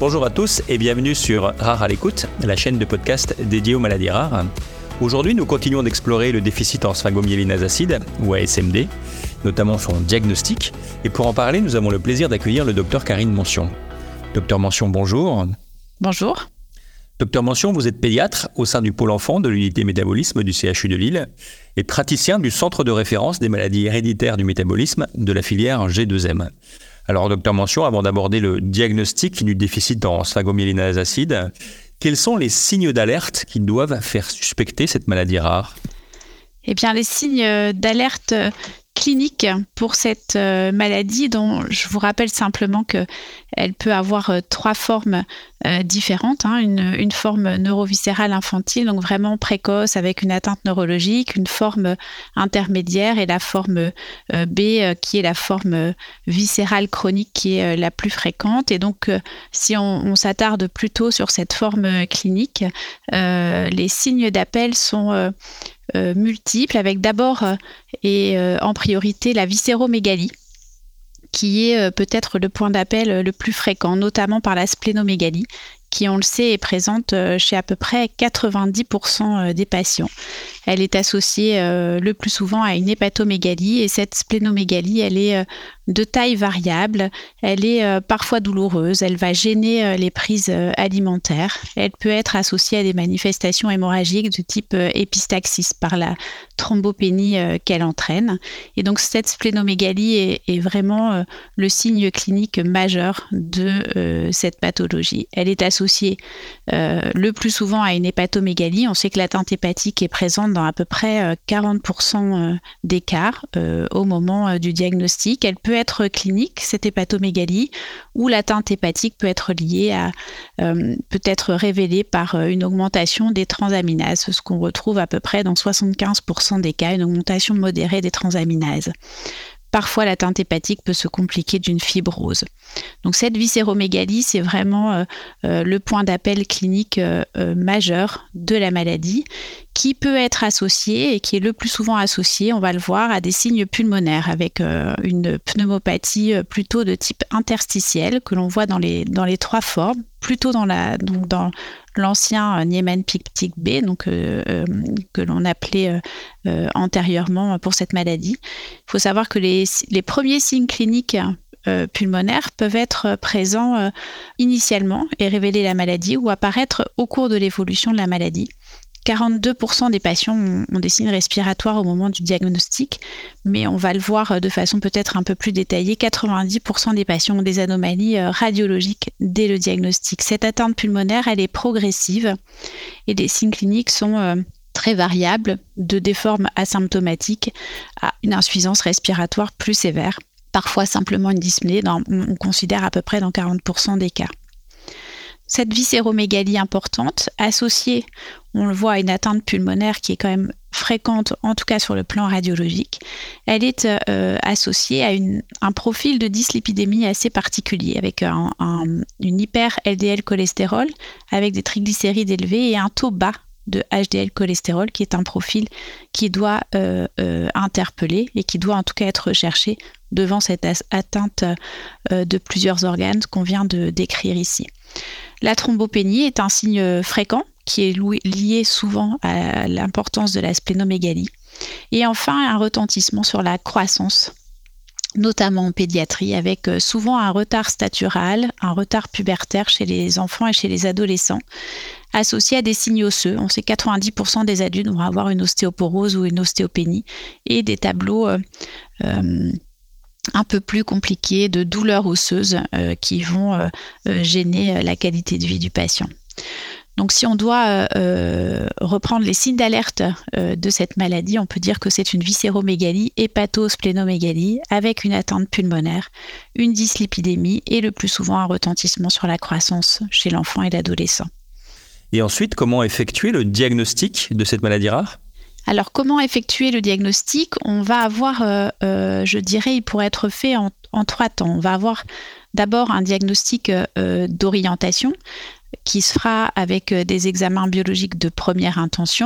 Bonjour à tous et bienvenue sur Rare à l'écoute, la chaîne de podcast dédiée aux maladies rares. Aujourd'hui, nous continuons d'explorer le déficit en sphingomyélinase acide, ou ASMD, notamment son diagnostic. Et pour en parler, nous avons le plaisir d'accueillir le docteur Karine Mention. Docteur Mention, bonjour. Bonjour. Docteur Mention, vous êtes pédiatre au sein du pôle enfant de l'unité métabolisme du CHU de Lille et praticien du centre de référence des maladies héréditaires du métabolisme de la filière G2M. Alors, docteur Mention, avant d'aborder le diagnostic du déficit en sphingomyélinase acide, quels sont les signes d'alerte qui doivent faire suspecter cette maladie rare ? Eh bien, les signes d'alerte clinique pour cette maladie, dont je vous rappelle simplement qu'elle peut avoir trois formes différentes. Une forme neuroviscérale infantile, donc vraiment précoce avec une atteinte neurologique, une forme intermédiaire et la forme B qui est la forme viscérale chronique qui est la plus fréquente. Et donc, si on s'attarde plutôt sur cette forme clinique, les signes d'appel sont multiples, avec d'abord et en priorité la viscéromégalie, qui est peut-être le point d'appel le plus fréquent, notamment par la splénomégalie, qui, on le sait, est présente chez à peu près 90% des patients. Elle est associée le plus souvent à une hépatomégalie, et cette splénomégalie, elle est de taille variable, elle est parfois douloureuse, elle va gêner les prises alimentaires, elle peut être associée à des manifestations hémorragiques de type épistaxis par la thrombopénie qu'elle entraîne. Et donc cette splénomégalie est vraiment le signe clinique majeur de cette pathologie. Elle est associée le plus souvent à une hépatomégalie. On sait que l'atteinte hépatique est présente dans à peu près 40% des cas au moment du diagnostic. Elle peut être clinique, cette hépatomégalie, ou l'atteinte hépatique peut être liée à, peut être révélée par une augmentation des transaminases, ce qu'on retrouve à peu près dans 75% des cas, une augmentation modérée des transaminases. Parfois, l'atteinte hépatique peut se compliquer d'une fibrose. Donc cette viscéromégalie, c'est vraiment le point d'appel clinique majeur de la maladie, qui peut être associé et qui est le plus souvent associé, on va le voir, à des signes pulmonaires avec une pneumopathie plutôt de type interstitiel que l'on voit dans les trois formes, plutôt dans l'ancien Niemann-Pick type B, donc que l'on appelait antérieurement pour cette maladie. Il faut savoir que les premiers signes cliniques pulmonaires peuvent être présents initialement et révéler la maladie ou apparaître au cours de l'évolution de la maladie. 42% des patients ont des signes respiratoires au moment du diagnostic, mais on va le voir de façon peut-être un peu plus détaillée, 90% des patients ont des anomalies radiologiques dès le diagnostic. Cette atteinte pulmonaire, elle est progressive et les signes cliniques sont très variables, de des formes asymptomatiques à une insuffisance respiratoire plus sévère, parfois simplement une dyspnée, on considère à peu près dans 40% des cas. Cette viscéromégalie importante, associée, on le voit, à une atteinte pulmonaire qui est quand même fréquente, en tout cas sur le plan radiologique, elle est associée à un profil de dyslipidémie assez particulier, avec une hyper-LDL cholestérol, avec des triglycérides élevés et un taux bas de HDL cholestérol, qui est un profil qui doit interpeller et qui doit en tout cas être recherché devant cette atteinte de plusieurs organes qu'on vient de décrire ici. La thrombopénie est un signe fréquent qui est lié souvent à l'importance de la splénomégalie. Et enfin, un retentissement sur la croissance, notamment en pédiatrie, avec souvent un retard statural, un retard pubertaire chez les enfants et chez les adolescents, associé à des signes osseux. On sait que 90% des adultes vont avoir une ostéoporose ou une ostéopénie et des tableaux un peu plus compliqués de douleurs osseuses qui vont gêner la qualité de vie du patient. Donc si on doit reprendre les signes d'alerte de cette maladie, on peut dire que c'est une viscéromégalie, hépatosplénomégalie avec une atteinte pulmonaire, une dyslipidémie et le plus souvent un retentissement sur la croissance chez l'enfant et l'adolescent. Et ensuite, comment effectuer le diagnostic de cette maladie rare ? Alors, comment effectuer le diagnostic ? On va avoir, je dirais, il pourrait être fait en trois temps. On va avoir d'abord un diagnostic d'orientation qui se fera avec des examens biologiques de première intention.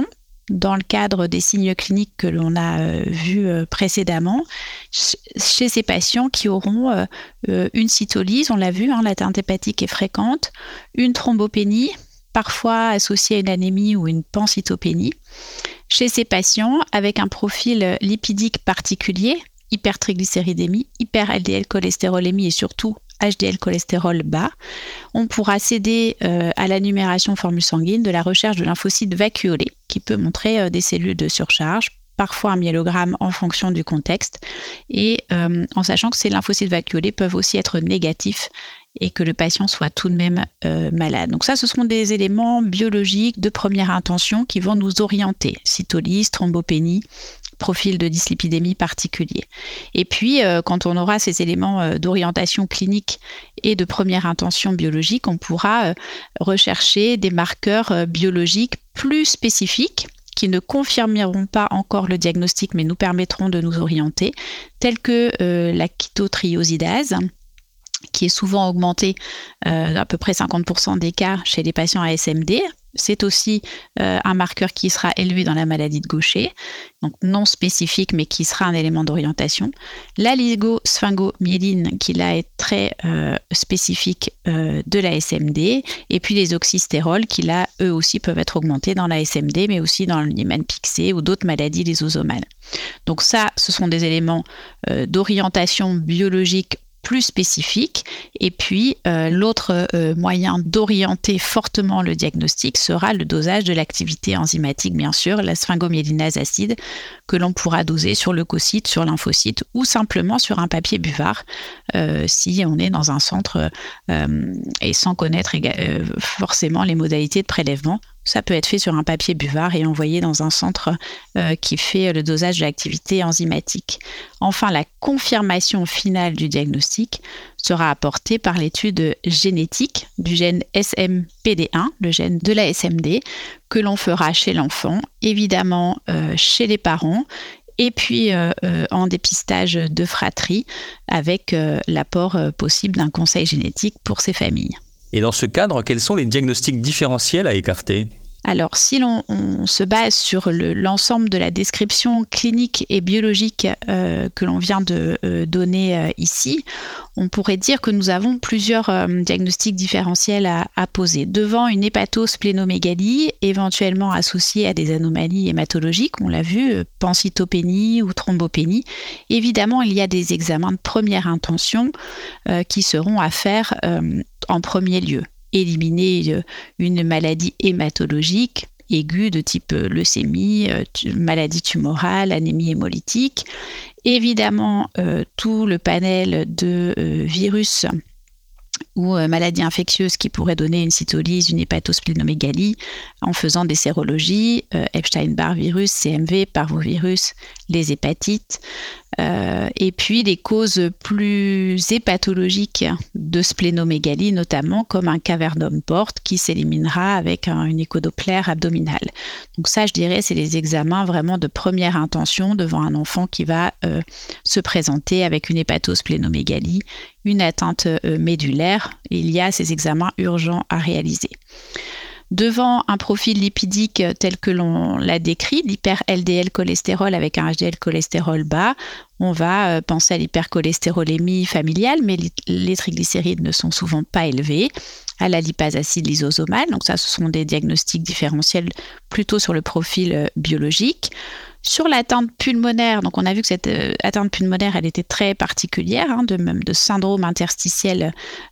dans le cadre des signes cliniques que l'on a vus précédemment, chez ces patients qui auront une cytolyse, on l'a vu, l'atteinte hépatique est fréquente, une thrombopénie, parfois associée à une anémie ou une pancytopénie, chez ces patients avec un profil lipidique particulier, hypertriglycéridémie, hyper-LDL-cholestérolémie et surtout HDL cholestérol bas, on pourra céder à la numération formule sanguine de la recherche de lymphocytes vacuolés qui peut montrer des cellules de surcharge, parfois un myélogramme en fonction du contexte, et en sachant que ces lymphocytes vacuolés peuvent aussi être négatifs et que le patient soit tout de même malade. Donc ça, ce seront des éléments biologiques de première intention qui vont nous orienter. Cytolyse, thrombopénie, profil de dyslipidémie particulier. Et puis, quand on aura ces éléments d'orientation clinique et de première intention biologique, on pourra rechercher des marqueurs biologiques plus spécifiques qui ne confirmeront pas encore le diagnostic, mais nous permettront de nous orienter, tels que la kétotriiosidase, qui est souvent augmentée à peu près 50% des cas chez les patients ASMD. C'est aussi un marqueur qui sera élevé dans la maladie de Gaucher, donc non spécifique, mais qui sera un élément d'orientation. La lysosphingomyéline, qui là est très spécifique de la SMD, et puis les oxystérols, qui là, eux aussi, peuvent être augmentés dans la SMD, mais aussi dans le Niemann-Pick ou d'autres maladies lysosomales. Donc ça, ce sont des éléments d'orientation biologique plus spécifique. Et puis, l'autre moyen d'orienter fortement le diagnostic sera le dosage de l'activité enzymatique, bien sûr, la sphingomyélinase acide, que l'on pourra doser sur leucocytes, sur lymphocytes ou simplement sur un papier buvard si on est dans un centre et sans connaître forcément les modalités de prélèvement. Ça peut être fait sur un papier buvard et envoyé dans un centre qui fait le dosage de l'activité enzymatique. Enfin, la confirmation finale du diagnostic sera apportée par l'étude génétique du gène SMPD1, le gène de la SMD, que l'on fera chez l'enfant, évidemment chez les parents, et puis en dépistage de fratrie avec l'apport possible d'un conseil génétique pour ces familles. Et dans ce cadre, quels sont les diagnostics différentiels à écarter ? Alors, si on se base sur l'ensemble de la description clinique et biologique que l'on vient de donner ici, on pourrait dire que nous avons plusieurs diagnostics différentiels à poser. Devant une hépatosplénomégalie, éventuellement associée à des anomalies hématologiques, on l'a vu, pancytopénie ou thrombopénie, évidemment, il y a des examens de première intention qui seront à faire en premier lieu. Éliminer une maladie hématologique aiguë de type leucémie, maladie tumorale, anémie hémolytique. Évidemment, tout le panel de virus ou maladies infectieuses qui pourraient donner une cytolyse, une hépatosplénomégalie en faisant des sérologies, Epstein-Barr virus, CMV, parvovirus, les hépatites. Et puis des causes plus hépatologiques de splénomégalie, notamment comme un cavernum porte qui s'éliminera avec une échodoppler abdominale. Donc ça, je dirais, c'est les examens vraiment de première intention devant un enfant qui va se présenter avec une hépatosplénomégalie, une atteinte médulaire. Il y a ces examens urgents à réaliser. Devant un profil lipidique tel que l'on l'a décrit, l'hyper-LDL cholestérol avec un HDL cholestérol bas, on va penser à l'hypercholestérolémie familiale, mais les triglycérides ne sont souvent pas élevés, à la lipase acide lysosomale. Donc ça, ce sont des diagnostics différentiels plutôt sur le profil biologique. Sur l'atteinte pulmonaire, donc on a vu que cette atteinte pulmonaire, elle était très particulière, de syndrome interstitiel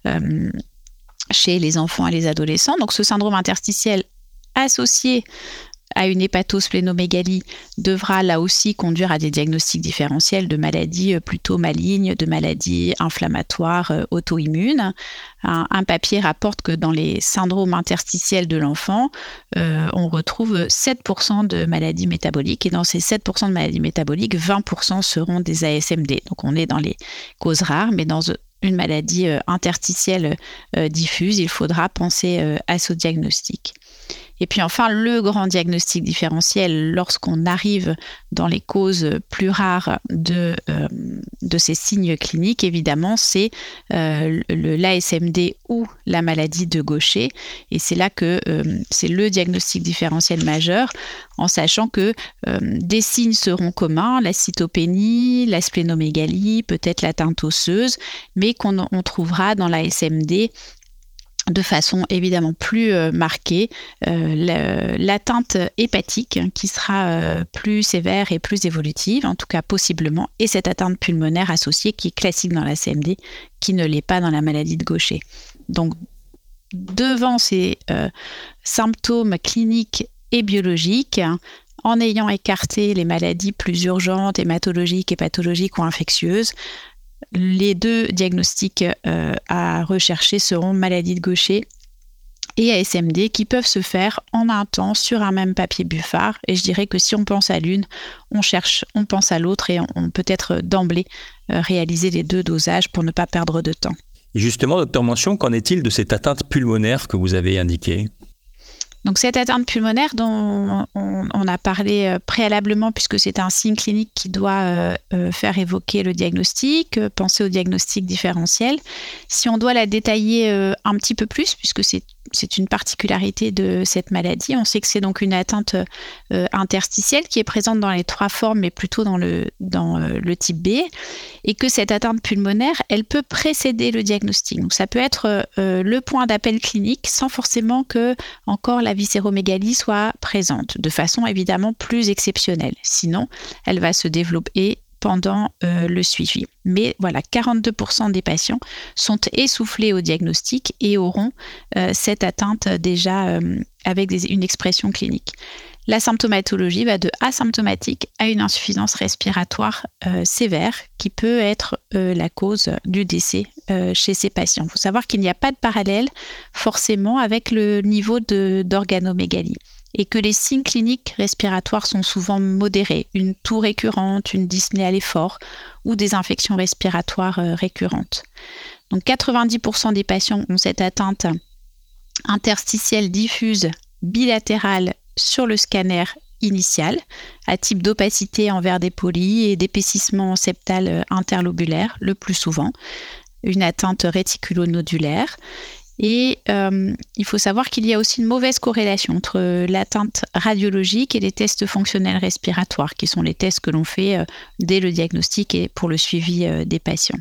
chez les enfants et les adolescents. Donc ce syndrome interstitiel associé à une hépatosplénomégalie devra là aussi conduire à des diagnostics différentiels de maladies plutôt malignes, de maladies inflammatoires auto-immunes. Un papier rapporte que dans les syndromes interstitiels de l'enfant, on retrouve 7% de maladies métaboliques et dans ces 7% de maladies métaboliques, 20% seront des ASMD. Donc on est dans les causes rares, mais dans une maladie interstitielle diffuse, il faudra penser à ce diagnostic. Et puis enfin, le grand diagnostic différentiel, lorsqu'on arrive dans les causes plus rares de ces signes cliniques, évidemment, c'est l'ASMD ou la maladie de Gaucher. Et c'est là que c'est le diagnostic différentiel majeur, en sachant que des signes seront communs, la cytopénie, la splénomégalie, peut-être l'atteinte osseuse, mais qu'on trouvera dans l'ASMD de façon évidemment plus marquée, l'atteinte hépatique qui sera plus sévère et plus évolutive, en tout cas possiblement, et cette atteinte pulmonaire associée qui est classique dans la CMD, qui ne l'est pas dans la maladie de Gaucher. Donc, devant ces symptômes cliniques et biologiques, en ayant écarté les maladies plus urgentes, hématologiques et pathologiques ou infectieuses, les deux diagnostics à rechercher seront maladie de Gaucher et ASMD qui peuvent se faire en un temps sur un même papier buffard. Et je dirais que si on pense à l'une, on pense à l'autre et on peut être d'emblée réaliser les deux dosages pour ne pas perdre de temps. Et justement, docteur Mention, qu'en est-il de cette atteinte pulmonaire que vous avez indiquée ? Donc cette atteinte pulmonaire dont on a parlé préalablement, puisque c'est un signe clinique qui doit faire évoquer le diagnostic, penser au diagnostic différentiel. Si on doit la détailler un petit peu plus, puisque c'est une particularité de cette maladie, on sait que c'est donc une atteinte interstitielle qui est présente dans les trois formes, mais plutôt dans le type B, et que cette atteinte pulmonaire, elle peut précéder le diagnostic. Donc ça peut être le point d'appel clinique sans forcément que encore la viscéromégalie soit présente, de façon évidemment plus exceptionnelle. Sinon, elle va se développer pendant le suivi. Mais voilà, 42% des patients sont essoufflés au diagnostic et auront cette atteinte déjà avec une expression clinique. La symptomatologie va de asymptomatique à une insuffisance respiratoire sévère qui peut être la cause du décès chez ces patients. Il faut savoir qu'il n'y a pas de parallèle forcément avec le niveau d'organomégalie et que les signes cliniques respiratoires sont souvent modérés, une toux récurrente, une dyspnée à l'effort ou des infections respiratoires récurrentes. Donc 90% des patients ont cette atteinte interstitielle diffuse bilatérale sur le scanner initial, à type d'opacité envers des polis et d'épaississement septal interlobulaire, le plus souvent, une atteinte réticulonodulaire. Et il faut savoir qu'il y a aussi une mauvaise corrélation entre l'atteinte radiologique et les tests fonctionnels respiratoires, qui sont les tests que l'on fait dès le diagnostic et pour le suivi des patients.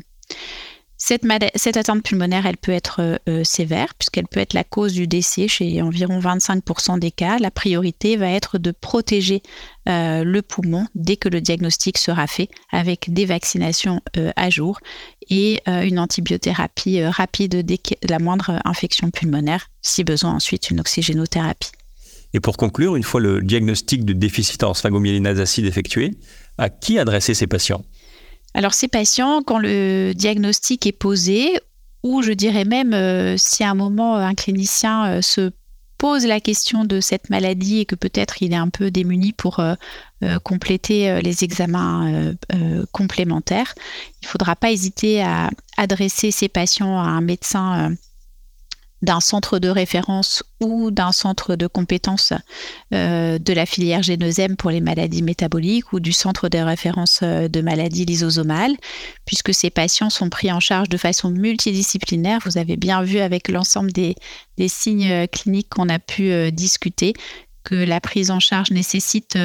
Cette atteinte pulmonaire, elle peut être sévère, puisqu'elle peut être la cause du décès chez environ 25% des cas. La priorité va être de protéger le poumon dès que le diagnostic sera fait, avec des vaccinations à jour et une antibiothérapie rapide dès la moindre infection pulmonaire, si besoin ensuite une oxygénothérapie. Et pour conclure, une fois le diagnostic de déficit en sphingomyélinase acide effectué, à qui adresser ces patients ? Alors ces patients, quand le diagnostic est posé, ou je dirais même si à un moment un clinicien se pose la question de cette maladie et que peut-être il est un peu démuni pour compléter les examens complémentaires, il ne faudra pas hésiter à adresser ces patients à un médecin d'un centre de référence ou d'un centre de compétences de la filière Génosem pour les maladies métaboliques ou du centre de référence de maladies lysosomales, puisque ces patients sont pris en charge de façon multidisciplinaire. Vous avez bien vu avec l'ensemble des signes cliniques qu'on a pu discuter que la prise en charge nécessite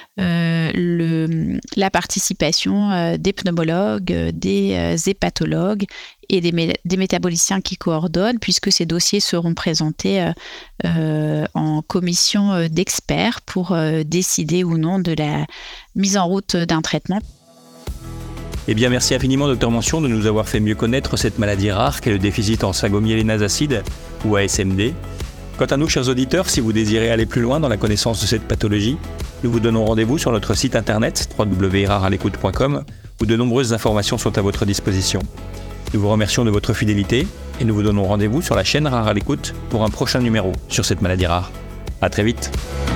la participation des pneumologues, des hépatologues et des métaboliciens qui coordonnent, puisque ces dossiers seront présentés en commission d'experts pour décider ou non de la mise en route d'un traitement. Eh bien, merci infiniment, Dr Mention, de nous avoir fait mieux connaître cette maladie rare qu'est le déficit en sphingomyélinase acide, ou ASMD. Quant à nous, chers auditeurs, si vous désirez aller plus loin dans la connaissance de cette pathologie, nous vous donnons rendez-vous sur notre site internet www.rarealecoute.com où de nombreuses informations sont à votre disposition. Nous vous remercions de votre fidélité et nous vous donnons rendez-vous sur la chaîne Rare à l'écoute pour un prochain numéro sur cette maladie rare. À très vite.